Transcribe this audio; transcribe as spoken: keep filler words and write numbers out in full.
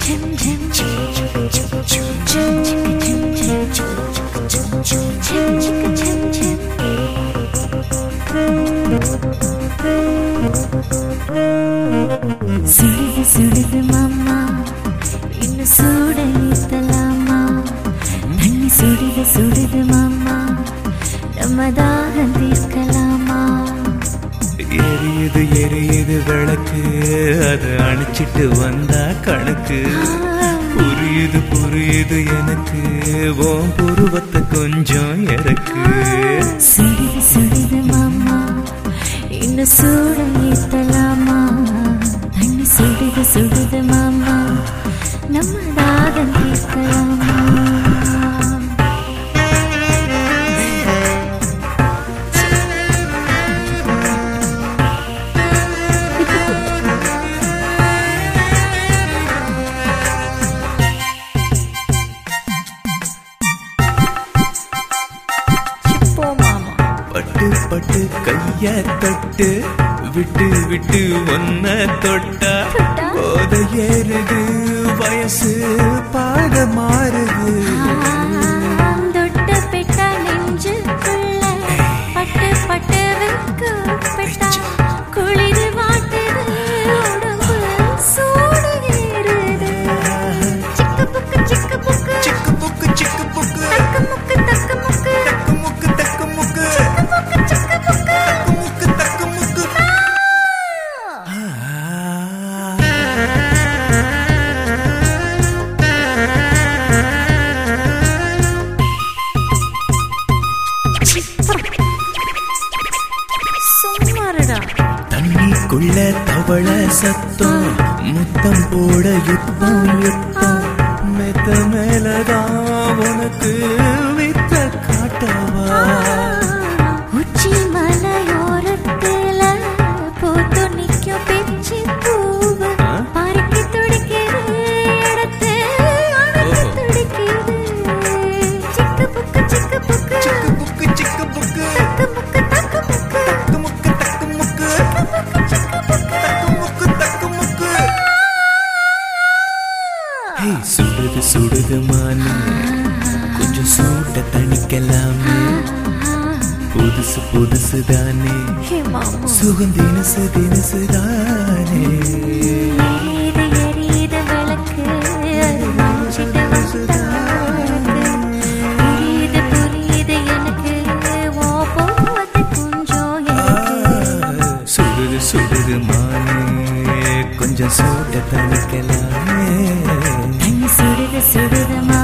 சுடுது சுடுது மாமா இன்னும் சூட ஏத்தலாமா தண்ணி சுடுது சுடுது மாமா நம்ம தாகம் தீர்க்கலாமா எரியுது எரியுது விளக்கு அது அணைச்சிட்டு வந்தா கணக்கு புரியுது புரியுது எனக்கு ஓம் புருவத்தை கொஞ்சம் இறக்கு சுடுது சுடுது மாமா இன்னும் சூட ஏத்தலாமா தண்ணி சுடுது சுடுது மாமா நம்ம தாகம் தீர்க்கலாமா பட்டு பட்டு கைய தட்டு விட்டு விட்டு ஒன்ன தொட்டா போத ஏறுது வயசு பாட மாறுது தொட்ட பெட்டா நெஞ்சுக்குள்ள பட்டு பட்டு வெக்கப்பட்டா குளிர் வாட்டுது உடம்பு சூடு ஏறுது சிக்கு புக்கு சிக்கு புக்கு சிக்கு புக்கு சிக்கு புக்கு தக்கு முக்கு தக்கு முக்கு தக்கு முக்கு தக்கு முக்கு சிக்கு புக்கு சிக்கு புக்கு தக்கு முக்கு தக்கு முக்கு சும்மாருடா தண்ணிக்குள்ள தவள சத்தம் முத்தம் போட யுத்தம் யுத்தம் மெத்த மேலதான் உனக்கு வித்த காட்டவா உச்சி மலையோரத்துல பூத்து நிக்கும் பிச்சி பூவு பறிக்க துடிக்குது இடத்து அணைக்க துடிக்குது சிக்கு புக்கு சிக்கு புக்கு சிக்கு புக்கு சிக்கு புக்கு தக்கு முக்கு தக்கு முக்கு தக்கு முக்கு தக்கு முக்கு தக்கு முக்கு தக்கு முக்கு ஹே சுடுது சுடுது மானு கொஞ்சம் சூட்ட தணிக்கலாமே புதுசு புதுசு தானே ஹே மாமா சுகம் தினசு தினசு தானே எரியுது எரியுது விளக்கு அது மறைச்சிட்டு வந்தாக்கு புரியுது புரியுது எனக்கு ஓ போவது கொஞ்சம் எனக்கு சுடுது சுடுது மானே கொஞ்சம் சூட்ட தணிக்கலாமே தண்ணி சுடுது சுடுது